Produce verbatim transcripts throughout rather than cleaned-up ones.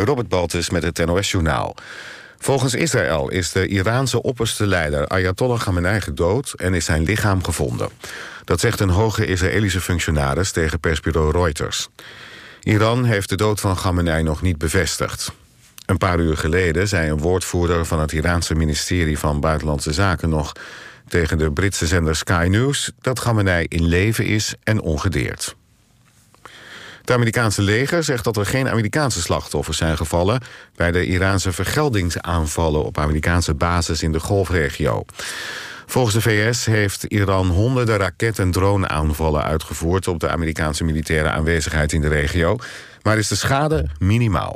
Robert Baltus met het N O S-journaal. Volgens Israël is de Iraanse opperste leider Ayatollah Khamenei gedood en is zijn lichaam gevonden. Dat zegt een hoge Israëlische functionaris tegen persbureau Reuters. Iran heeft de dood van Khamenei nog niet bevestigd. Een paar uur geleden zei een woordvoerder van het Iraanse ministerie van Buitenlandse Zaken nog tegen de Britse zender Sky News dat Khamenei in leven is en ongedeerd. Het Amerikaanse leger zegt dat er geen Amerikaanse slachtoffers zijn gevallen bij de Iraanse vergeldingsaanvallen op Amerikaanse bases in de Golfregio. Volgens de V S heeft Iran honderden raket- en droneaanvallen uitgevoerd op de Amerikaanse militaire aanwezigheid in de regio, maar is de schade minimaal.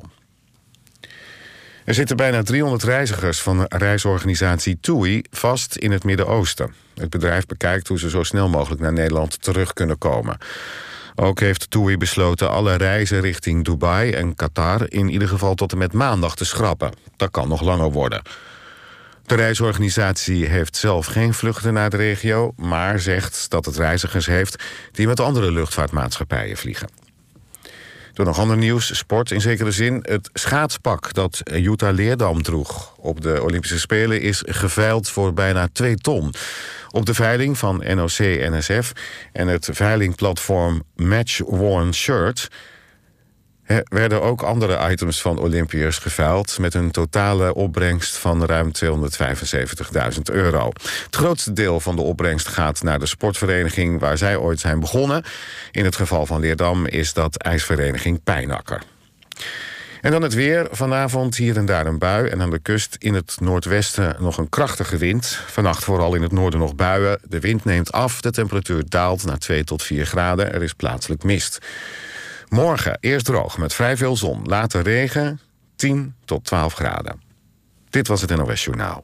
Er zitten bijna driehonderd reizigers van reisorganisatie TUI vast in het Midden-Oosten. Het bedrijf bekijkt hoe ze zo snel mogelijk naar Nederland terug kunnen komen. Ook heeft TUI besloten alle reizen richting Dubai en Qatar in ieder geval tot en met maandag te schrappen. Dat kan nog langer worden. De reisorganisatie heeft zelf geen vluchten naar de regio, maar zegt dat het reizigers heeft die met andere luchtvaartmaatschappijen vliegen. Door nog ander nieuws, sport in zekere zin. Het schaatspak dat Jutta Leerdam droeg op de Olympische Spelen is geveild voor bijna twee ton. Op de veiling van N O C N S F en het veilingplatform Match Worn Shirt werden ook andere items van Olympiërs geveild met een totale opbrengst van ruim tweehonderdvijfenzeventigduizend euro. Het grootste deel van de opbrengst gaat naar de sportvereniging waar zij ooit zijn begonnen. In het geval van Leerdam is dat ijsvereniging Pijnakker. En dan het weer. Vanavond hier en daar een bui en aan de kust in het noordwesten nog een krachtige wind. Vannacht vooral in het noorden nog buien. De wind neemt af, de temperatuur daalt naar twee tot vier graden. Er is plaatselijk mist. Morgen eerst droog met vrij veel zon, later regen, tien tot twaalf graden. Dit was het N O S-journaal.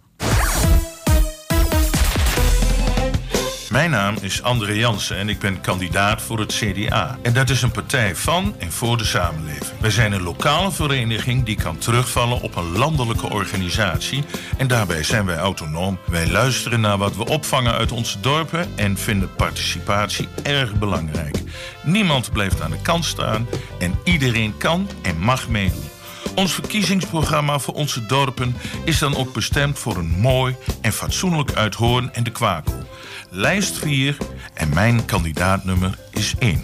Mijn naam is André Jansen en ik ben kandidaat voor het C D A. En dat is een partij van en voor de samenleving. Wij zijn een lokale vereniging die kan terugvallen op een landelijke organisatie. En daarbij zijn wij autonoom. Wij luisteren naar wat we opvangen uit onze dorpen en vinden participatie erg belangrijk. Niemand blijft aan de kant staan en iedereen kan en mag meedoen. Ons verkiezingsprogramma voor onze dorpen is dan ook bestemd voor een mooi en fatsoenlijk Uithoorn en de Kwakel. Lijst vier en mijn kandidaatnummer is één.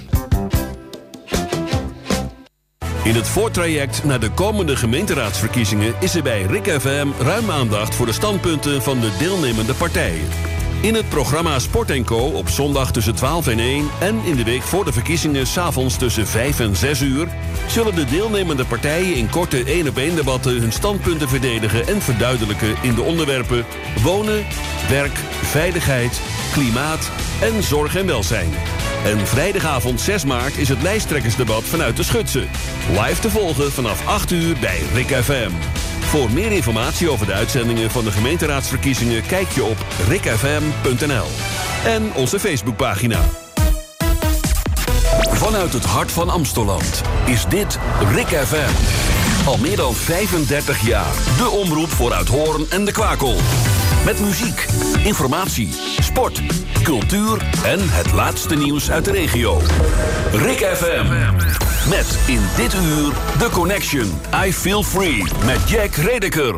In het voortraject naar de komende gemeenteraadsverkiezingen is er bij R I K F M ruim aandacht voor de standpunten van de deelnemende partijen. In het programma Sport en Co. op zondag tussen twaalf en één... en in de week voor de verkiezingen 's avonds tussen vijf en zes uur... zullen de deelnemende partijen in korte één-op-één debatten hun standpunten verdedigen en verduidelijken in de onderwerpen wonen, werk, veiligheid, klimaat en zorg en welzijn. En vrijdagavond zes maart is het lijsttrekkersdebat vanuit de Schutse. Live te volgen vanaf acht uur bij R I K F M. Voor meer informatie over de uitzendingen van de gemeenteraadsverkiezingen kijk je op rikfm punt n l en onze Facebookpagina. Vanuit het hart van Amstelland is dit R I K F M. Al meer dan vijfendertig jaar de omroep voor Uithoorn en de Kwakel. Met muziek, informatie, sport, cultuur en het laatste nieuws uit de regio. R I K F M. Met in dit uur The Connection, I Feel Free met Jack Redeker.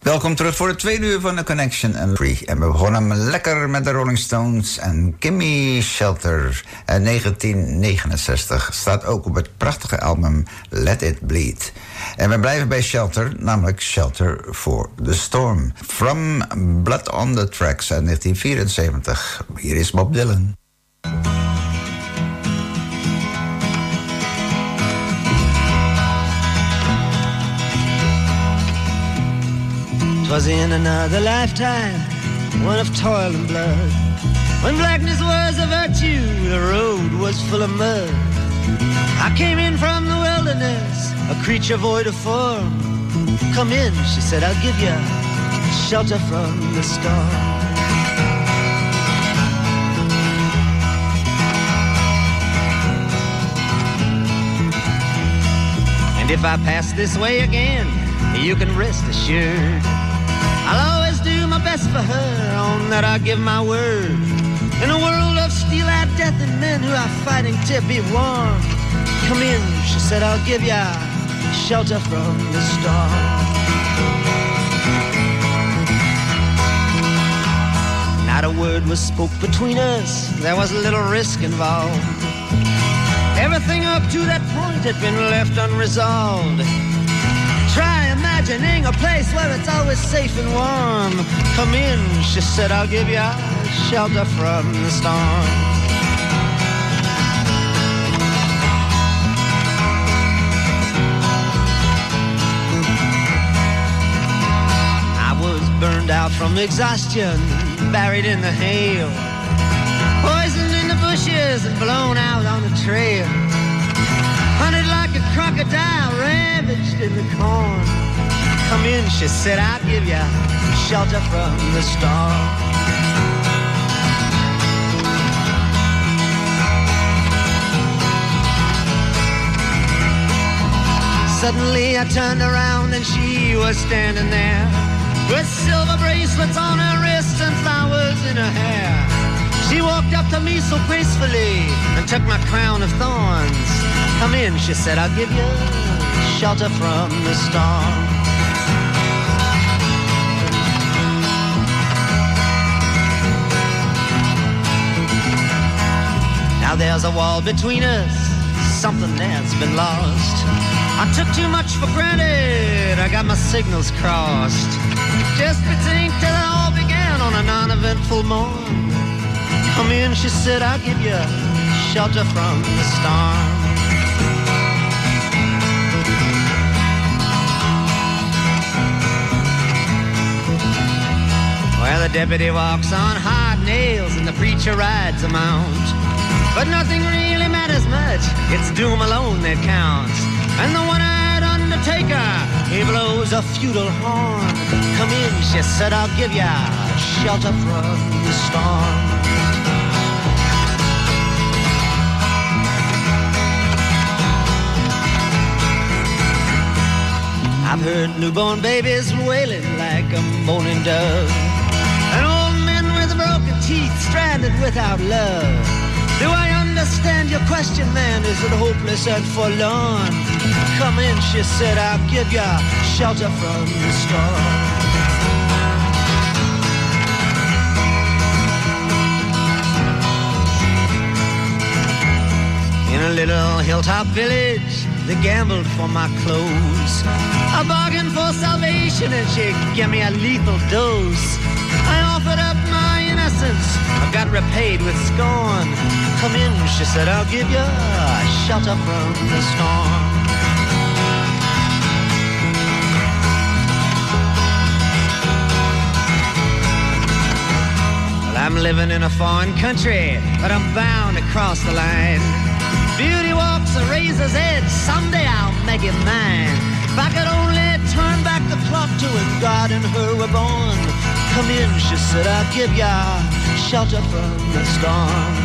Welkom terug voor het tweede uur van The Connection and Free. En we begonnen lekker met de Rolling Stones en Gimme Shelter uit negentien negenenzestig. Staat ook op het prachtige album Let It Bleed. En we blijven bij Shelter, namelijk Shelter for the Storm. From Blood on the Tracks uit negentien vierenzeventig. Hier is Bob Dylan. 'Twas in another lifetime, one of toil and blood, when blackness was a virtue, the road was full of mud. I came in from the wilderness, a creature void of form. Come in, she said, I'll give you shelter from the storm. And if I pass this way again, you can rest assured I'll always do my best for her, on that I give my word. In a world of steel-eyed death and men who are fighting to be warm, come in, she said, I'll give ya shelter from the storm. Not a word was spoke between us, there was little risk involved. Everything up to that point had been left unresolved. Try imagining a place where it's always safe and warm. Come in, she said, I'll give you shelter from the storm. I was burned out from exhaustion, buried in the hail, poisoned in the bushes and blown out on the trail. Hunted like a crocodile, ravaged in the corn. Come in, she said, I'll give you shelter from the storm. Suddenly I turned around and she was standing there, with silver bracelets on her wrists and flowers in her hair. She walked up to me so gracefully and took my crown of thorns. Come in, she said, I'll give you shelter from the storm. Now there's a wall between us, something that's been lost. I took too much for granted, I got my signals crossed. Just between till it all began on a non-eventful morn. Come in, she said, I'll give you shelter from the storm. Well, the deputy walks on hard nails and the preacher rides a mount. But nothing really matters much, it's doom alone that counts. And the one-eyed undertaker, he blows a feudal horn. Come in, she said, I'll give ya shelter from the storm. I've heard newborn babies wailing like a moaning dove, and old men with broken teeth stranded without love. Do I understand your question, man? Is it hopeless and forlorn? Come in, she said, I'll give you shelter from the storm. In a little hilltop village, they gambled for my clothes. I bargained for salvation and she gave me a lethal dose. I offered up my innocence, I got repaid with scorn. Come in, she said, I'll give you shelter from the storm. Well, I'm living in a foreign country, but I'm bound to cross the line. Beauty walks a razor's edge, someday I'll make it mine. If I could only turn back the clock to when God and her were born. Come in, she said, I'll give ya shelter from the storm.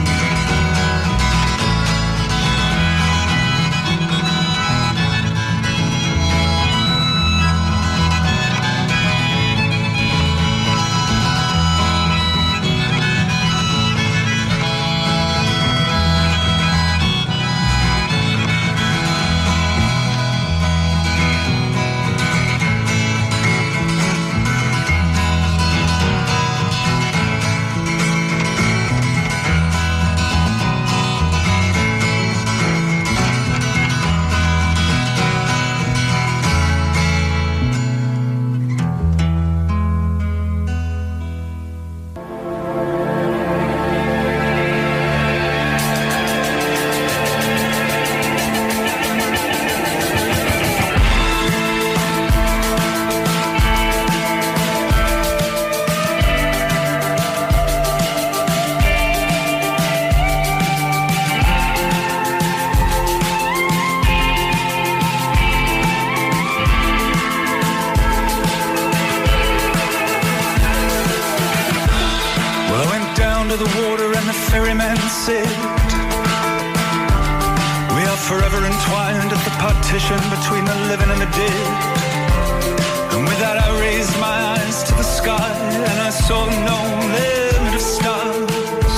the water and the ferryman sit. We are forever entwined at the partition between the living and the dead. And with that I raised my eyes to the sky, and I saw no limit of stars.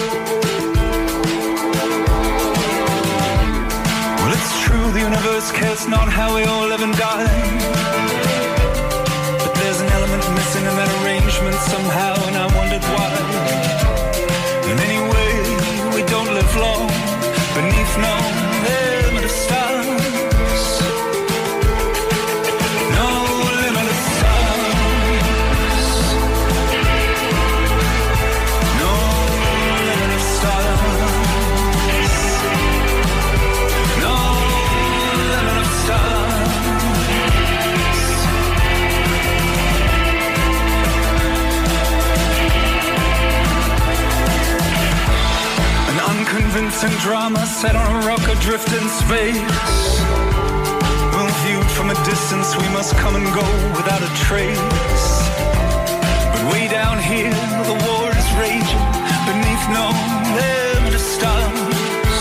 Well, it's true, the universe cares not how we all live and die, but there's an element missing in that arrangement somehow, and I wondered why. And anyway, we don't live long beneath no limit of stars. No limit of stars. No limit of stars. No limit of stars. An unconvincing drama set on a rock adrift in space. Well, viewed from a distance, we must come and go without a trace. But way down here, the war is raging beneath no limit of stars.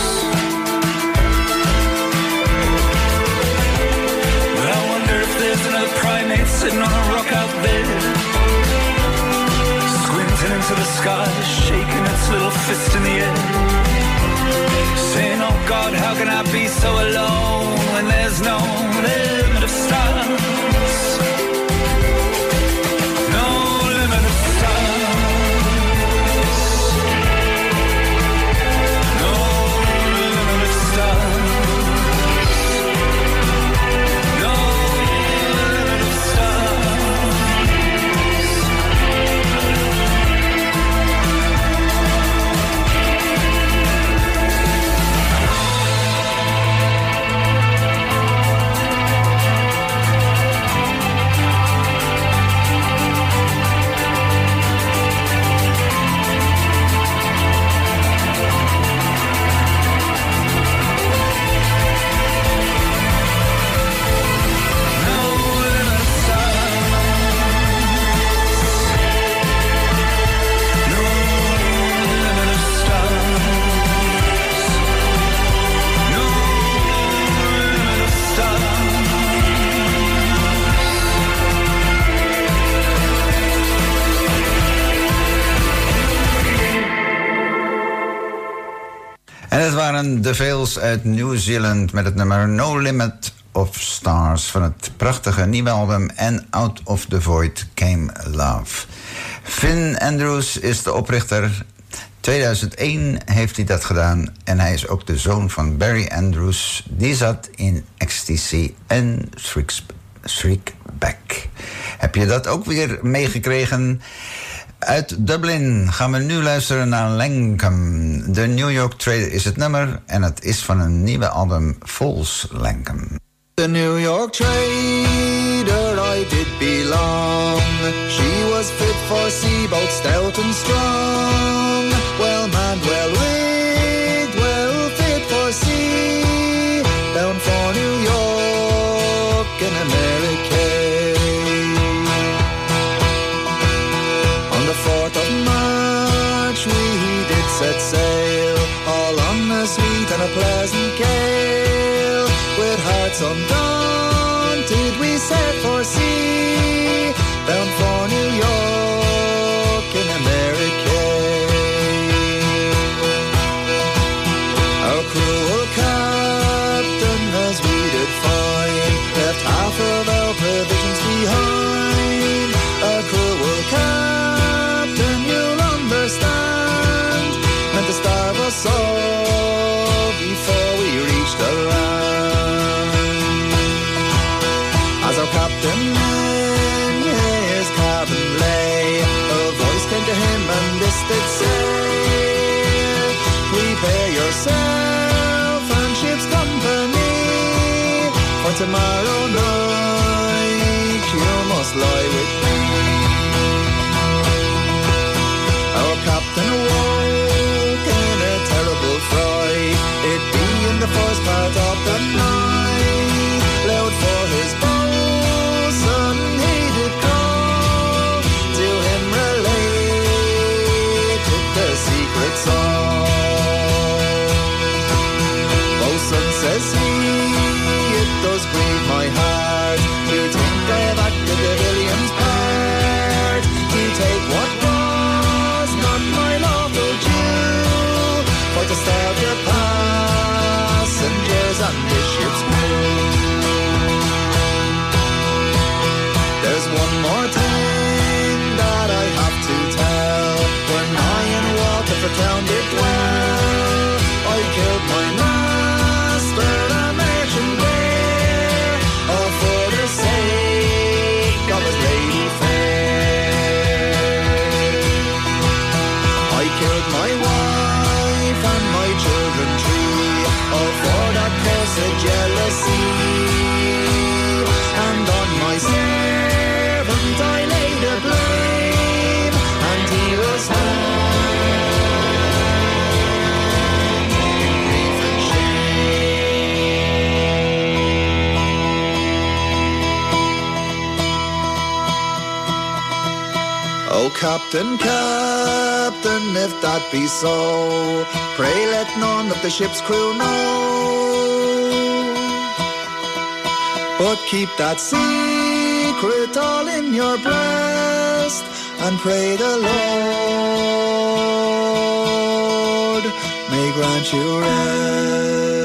But I wonder if there's another primate sitting on a rock out there, squinting into the sky, shaking its little fist in the air, saying, oh God, how can I be so alone when there's no limit of stars? No limit of stars. No limit of stars. No limit of stars. En het waren de Veils uit New Zealand met het nummer No Limit of Stars van het prachtige nieuwe album And Out of the Void Came Love. Finn Andrews is de oprichter. tweeduizend één heeft hij dat gedaan en hij is ook de zoon van Barry Andrews. Die zat in Ecstasy en Shriekback. Heb je dat ook weer meegekregen? Uit Dublin gaan we nu luisteren naar Lankum. De New York Trader is het nummer en het is van een nieuwe album False Lankum. The New York Trader I did belong. She was fit for sea, both stout and strong. Well manned, well rigged, well fit for sea. Bound for New York in America. On the fourth of March we did set sail, all on the sweet and a pleasant gale. With hearts undaunted we set for sea, bound for New York in America. Our cruel captain, as we did find, left half of our provisions behind. Our cruel captain, you'll understand, meant to starve us all before we reached the land. As our captain in his cabin lay, a voice came to him and this did say, prepare yourself and ship's company, for tomorrow night you must lie with me. Our captain awoke in a terrible fright, it being the first part of the night. Loud for his bosun he did call, to him related the secret Oh, Captain, Captain, if that be so, pray let none of the ship's crew know. But keep that secret all in your breast, and pray the Lord may grant you rest.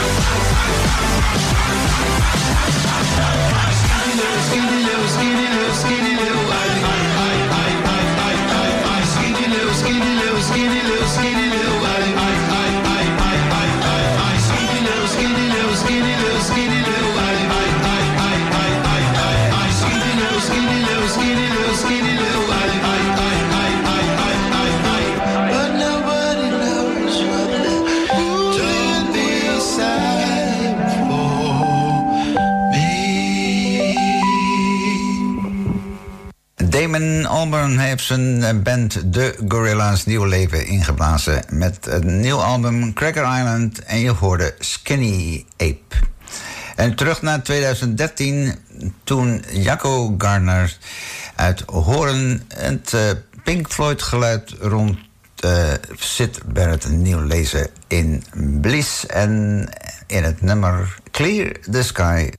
Damon Albarn heeft zijn band The Gorillaz nieuw leven ingeblazen met een nieuw album Cracker Island en je hoorde Skinny Ape. En terug naar twintig dertien, toen Jacco Gardner uit Hoorn het uh, Pink Floyd geluid rond uh, Syd Barrett nieuw lezen in Bliss en in het nummer Clear the Sky.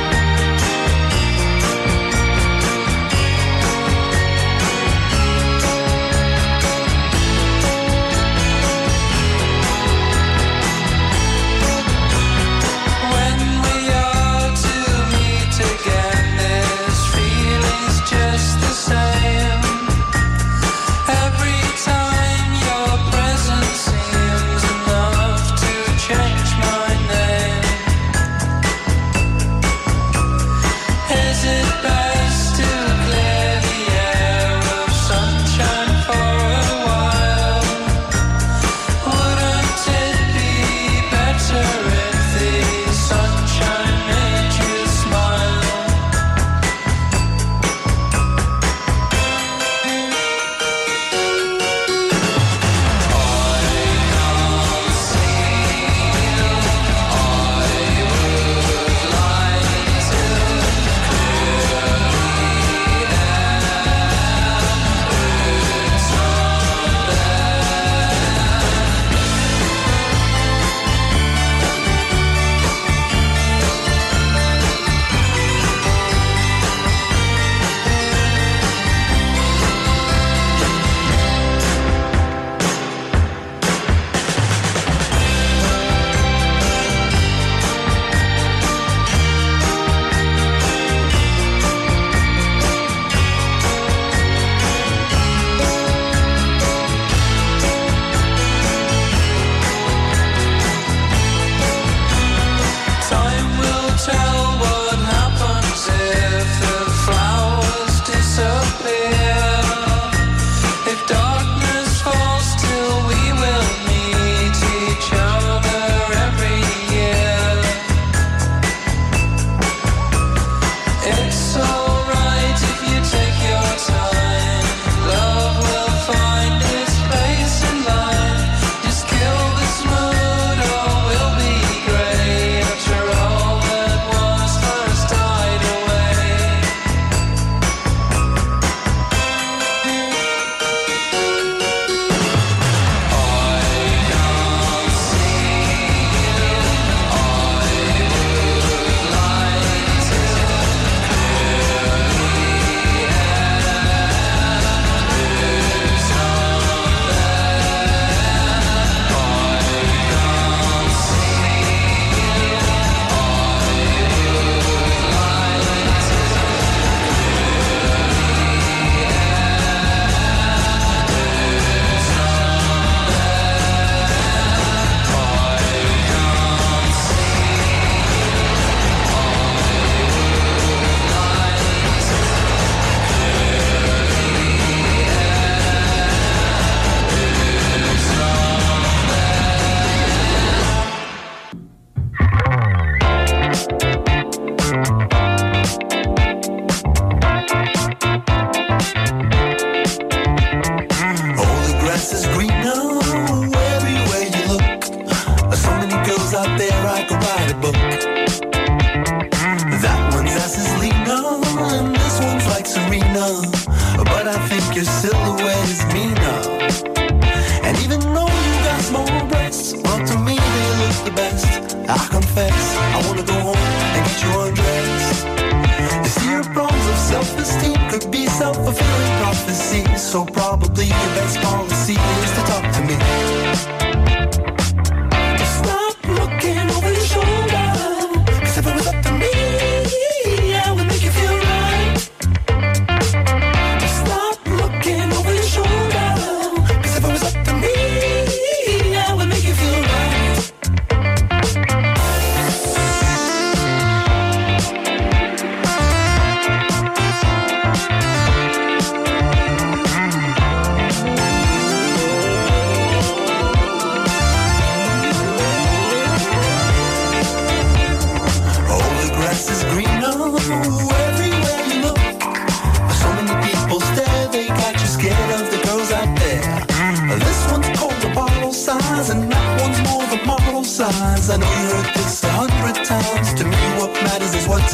Clear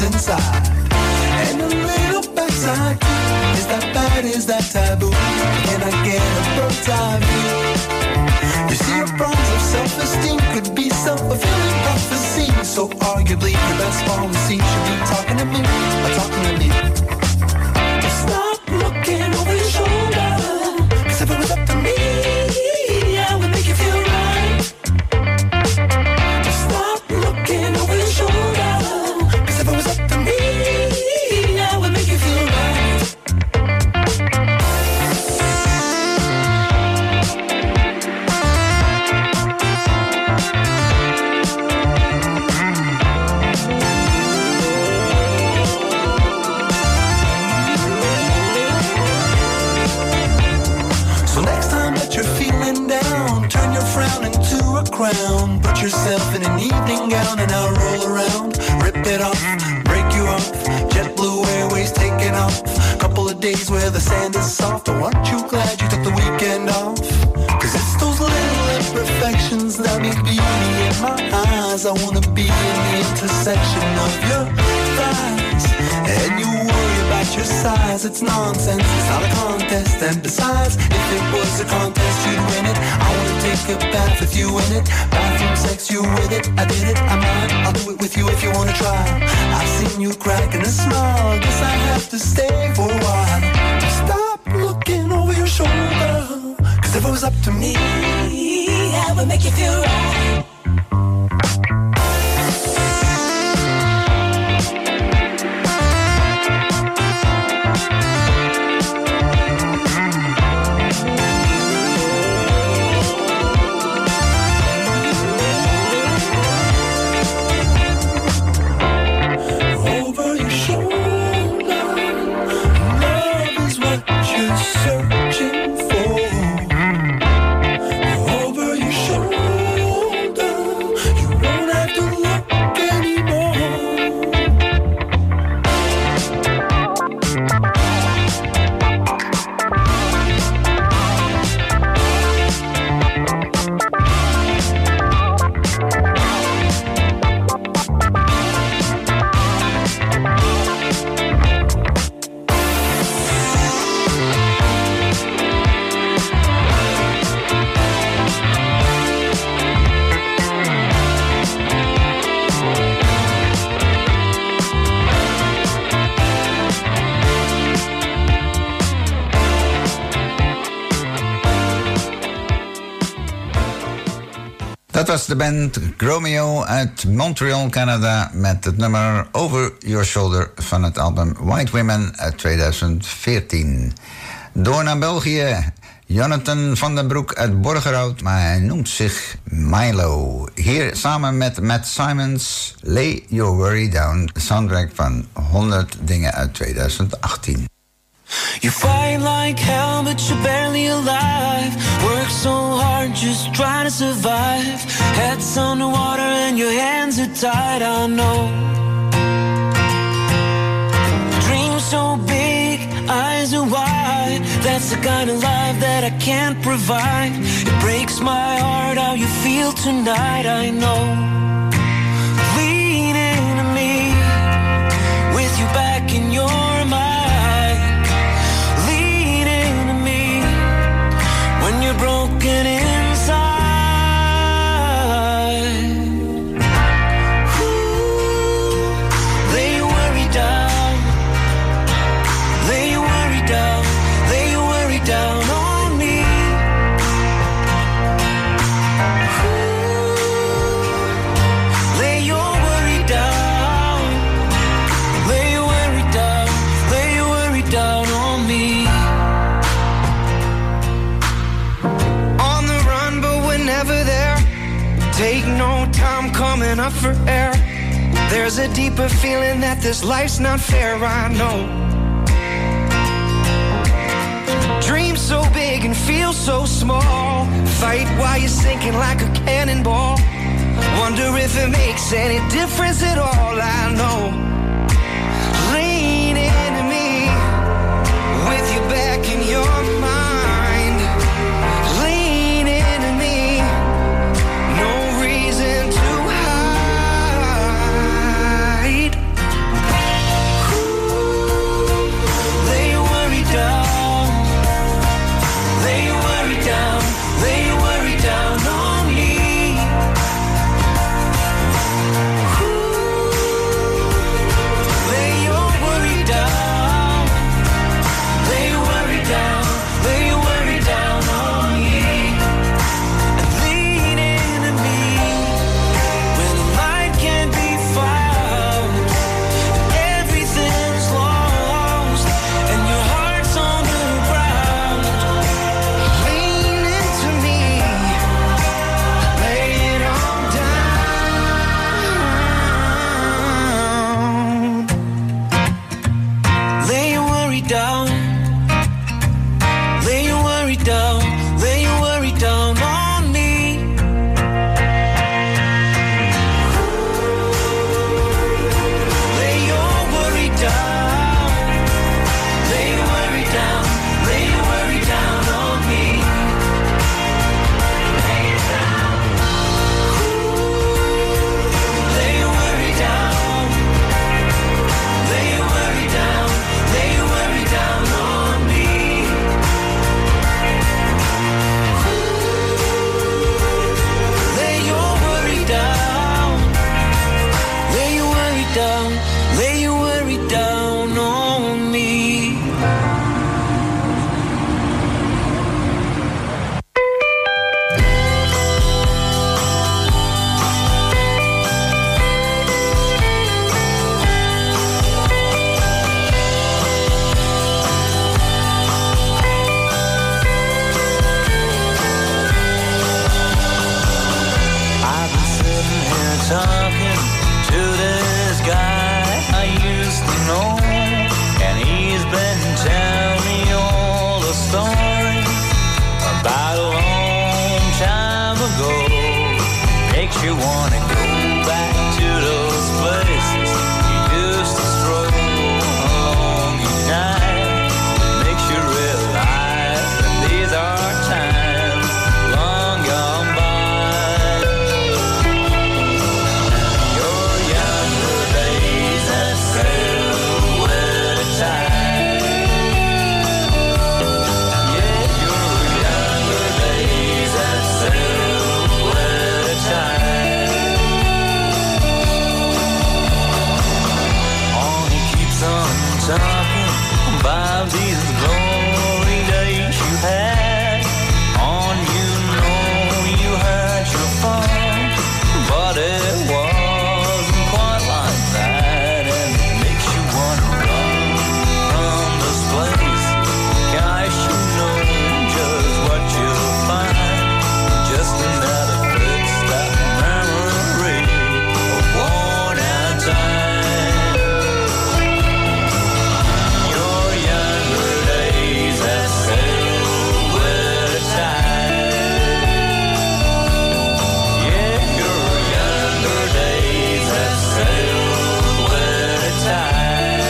inside. And a little backside too. Is that bad, is that taboo? Can I get a bird's eye view? You see, your problems of self-esteem could be self-fulfilling prophecy. So arguably the best policy should be talking to me, or talking to me. Stop looking over your shoulder, 'cause if it was up to me, I would make you feel right. Stop looking over your shoulder, 'cause if it was up to me, I would make you feel right. Crown. Put yourself in an evening gown and I'll roll around. Rip it off, break you off. JetBlue Airways taking off. Couple of days where the sand is soft. Oh, aren't you glad you took the weekend off? 'Cause it's those little imperfections that make beauty in my eyes. I wanna be in the intersection of your thighs. And you worry about your size, it's nonsense, it's not a contest. And besides, if it was a contest, you'd win it. I wanna take a bath with you in it. Bathroom sex, you with it. I did it, I'm mine, I'll do it with you if you wanna try. I've seen you cracking a smile, guess I have to stay for a while. Stop looking over your shoulder, 'cause if it was up to me, I would make you feel right. Searching for over your shoulder, you won't have to look anymore. Dat was de band Gromeo uit Montreal, Canada, met het nummer Over Your Shoulder van het album White Women uit tweeduizend veertien. Door naar België. Jonathan van den Broek uit Borgerhout, maar hij noemt zich Milo. Hier samen met Matt Simons, Lay Your Worry Down, de soundtrack van honderd dingen uit tweeduizend achttien. You fight like hell, but you're barely alive. Work so hard, just trying to survive. Head's underwater and your hands are tied, I know. Dreams so big, eyes are wide. That's the kind of life that I can't provide. It breaks my heart how you feel tonight, I know. Lean into me, with you back in your mind. You're broken inside. Ooh, lay your worry down. Lay your worry down. Lay your worry down on me. Ooh, lay your worry down. Lay your worry down. Lay your worry down on me. Never there. Take no time coming up for air. There's a deeper feeling that this life's not fair, I know. Dreams so big and feel so small. Fight while you're sinking like a cannonball. Wonder if it makes any difference at all, I know. Lean into me, with you back in your mind. talking about these glory days you had. On you know you had your fun, but it wasn't quite like that, and it makes you wanna run from this place. Guys, you know just what you'll find, just another footstep memory of worn out time. Your younger days have sailed with the tide. Yeah, your younger days have sailed with the tide.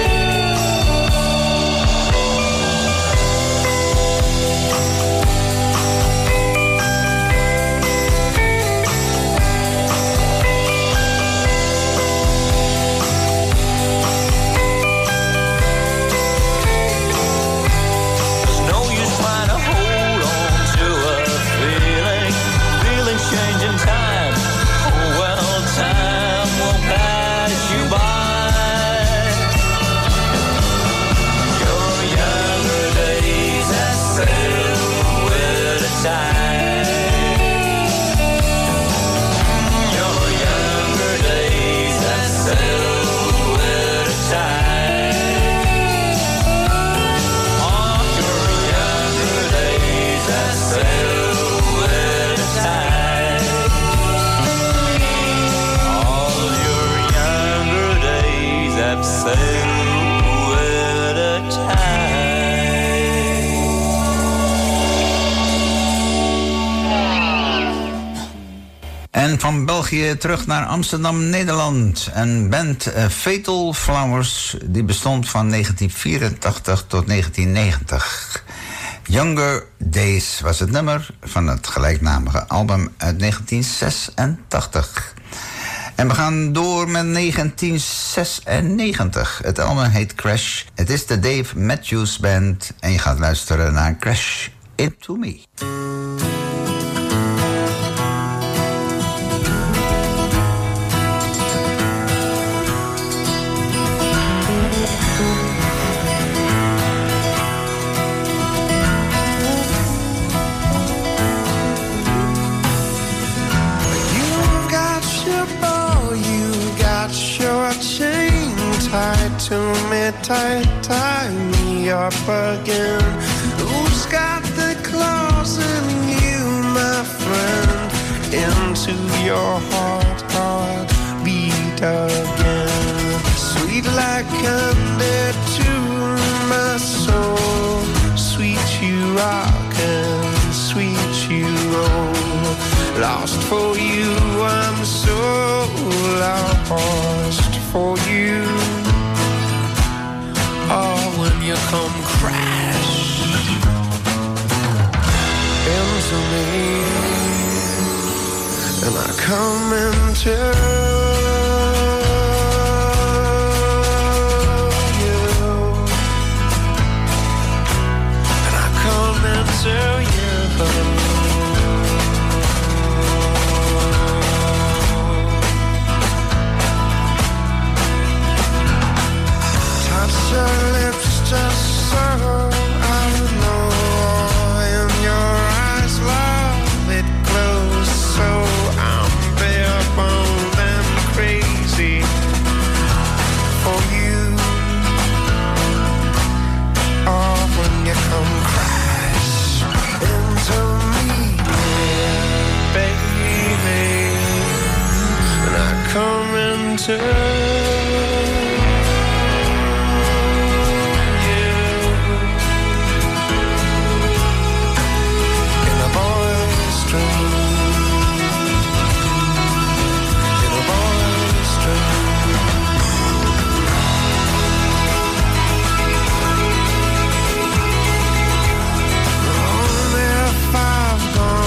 There's no use trying to hold on to a feeling, feeling changing time. Oh well, time will pass you by. Your younger days have sailed with the tide. Your younger days have sailed with the tide. All your younger days have sailed with the tide. All of your younger days have sailed with the tide. En van België terug naar Amsterdam, Nederland. Een band eh, Fatal Flowers, die bestond van negentien vierentachtig tot negentien negentig. Younger Days was het nummer van het gelijknamige album uit negentien zesentachtig. En we gaan door met negentien zesennegentig. Het album heet Crash. Het is de Dave Matthews Band en je gaat luisteren naar Crash Into Me. You got your bow, you got your chain tied to me, tight, tie me up again. Who's got the claws in you, my friend? Into your heart, heart beat again. Sweet like candy to my soul, sweet you rock and sweet you roll. Lost for you, I'm so lost for you. Oh, when you come crash into me, and I come into you, and I come into you. Touch your lips just so I know. In your eyes, love, it glows so. I'm bare boned and crazy for you. Oh, when you come crash into me, baby, and I come into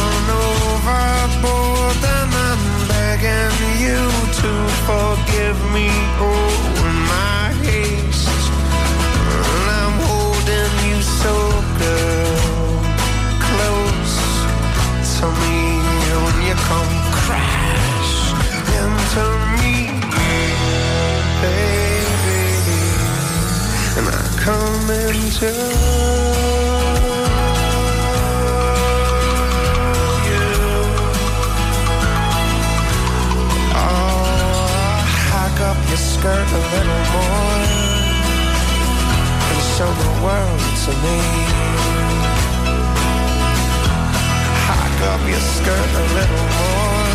forgive come into you. Oh, hike up your skirt a little more and show the world to me. Hike up your skirt a little more,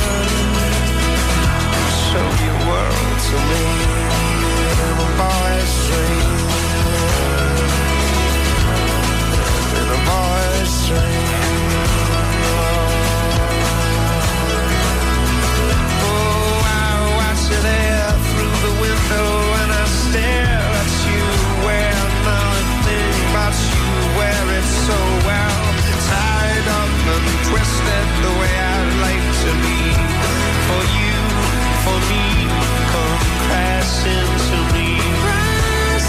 show your world to me. In a boy's dream, in a boy's dream. Oh, I watch you there through the window and I stare at you, where nothing but you wear it so well, tied up and twisted the way I'd like to be. For you, for me, come crashing to me. Crashing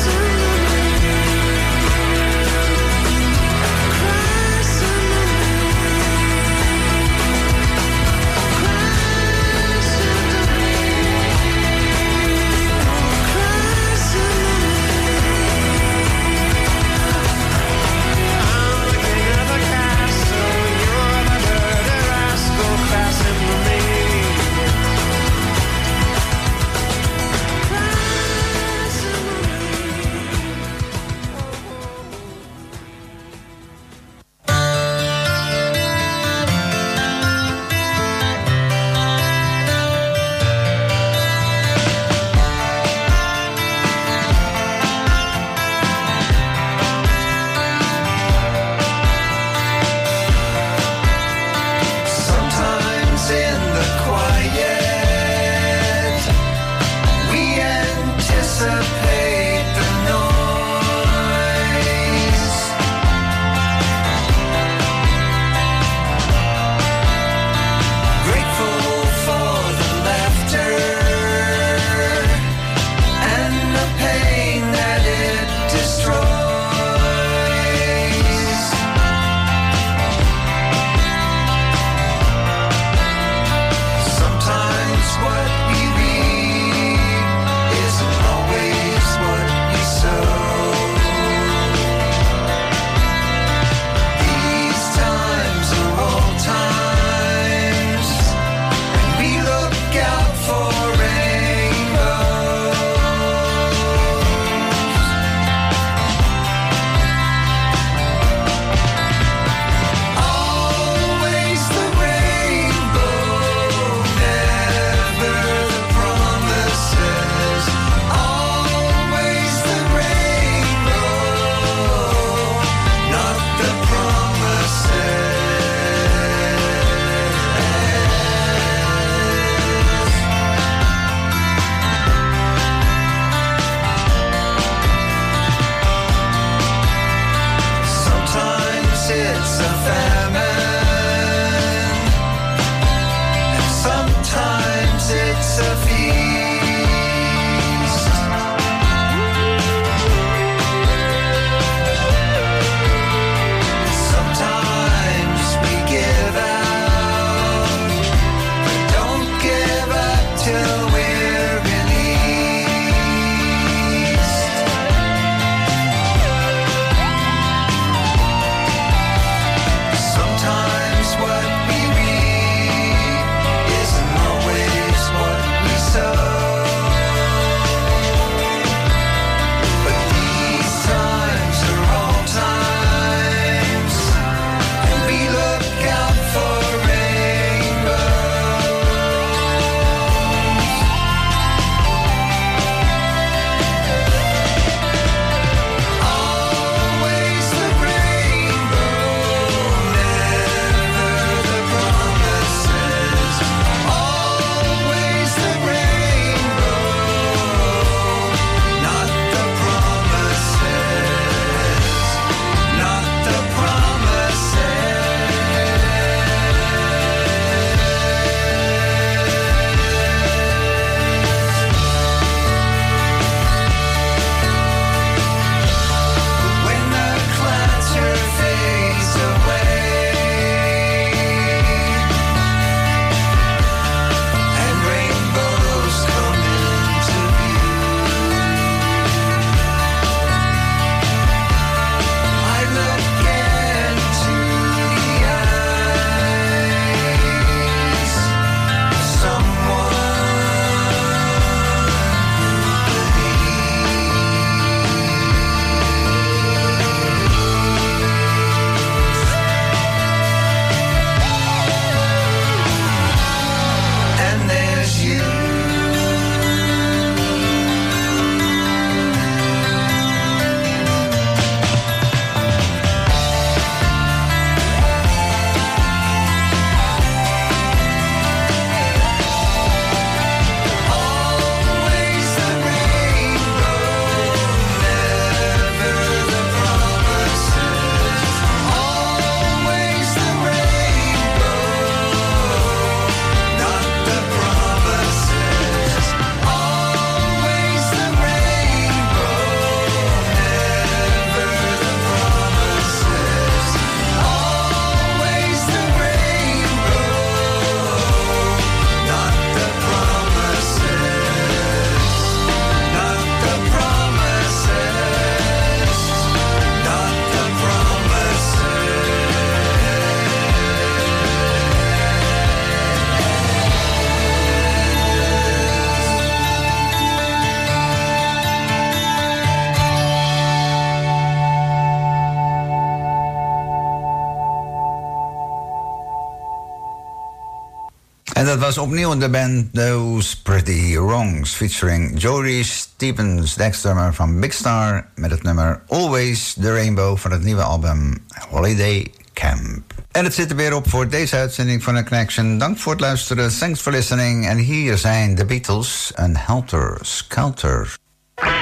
En dat was opnieuw de band Those Pretty Wrongs, featuring Jody Stevens, de ex-drummer van Big Star, met het nummer Always the Rainbow van het nieuwe album Holiday Camp. En het zit er weer op voor deze uitzending van The Connection. Dank voor het luisteren, thanks for listening. En hier zijn de Beatles en Helter Skelter. When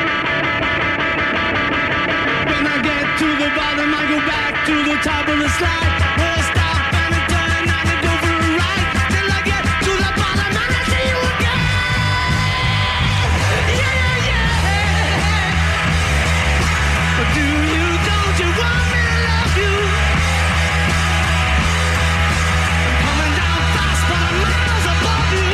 I get to the bottom, I go back to the top of the slide. Where I stop and I turn and I go for a ride. Till I get to the bottom and I see you again. Yeah, yeah, yeah. But do you, don't you want me to love you? I'm coming down fast, but I'm miles above you.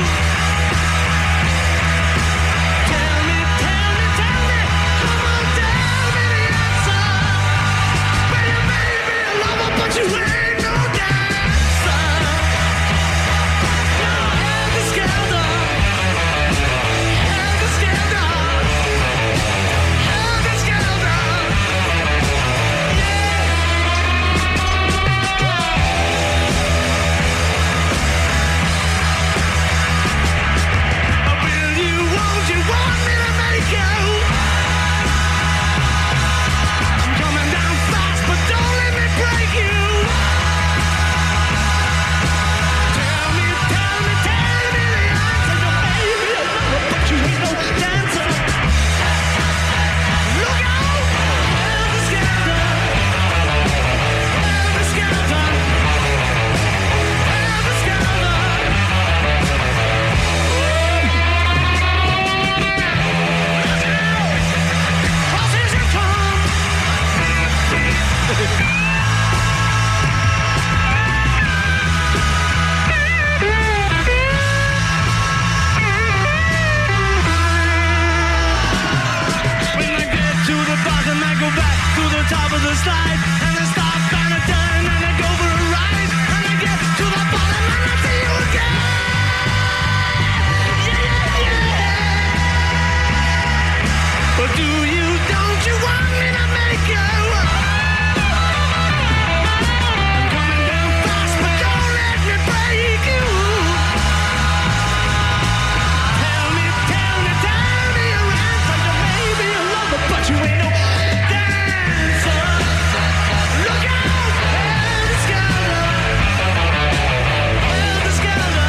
Tell me, tell me, tell me, come on, tell me the answer. Well, you may be a lover, but you ain't no dancer. Now, helter skelter, helter skelter, helter skelter. Will you, won't you want me to make you? I'm coming down fast, but don't let me break you. Tell me, tell me, tell me the answer. Your baby, I know, but you ain't no dancer. Look out, helter skelter, helter skelter, helter skelter. Horses you come. When I get to the bottom, I go back to the top of the slide. And I stop and I turn and I go for a ride. And I get to the bottom and I see you again. Yeah, yeah, yeah. But do you, don't you want me to make you? I'm coming down fast, but don't let me break you. Tell me, tell me, tell me your answer. You may be a lover, but you ain't no dancer. Look out, helter skelter, helter skelter,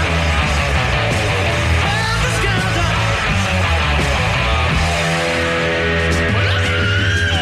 helter skelter. Look out!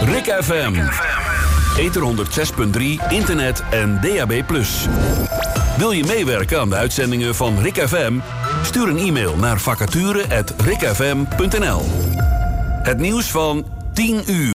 Rick F M. Ether honderd zes punt drie, internet en D A B plus. Wil je meewerken aan de uitzendingen van Rick F M? Stuur een e-mail naar vacature at rickfm punt n l. Het nieuws van tien uur.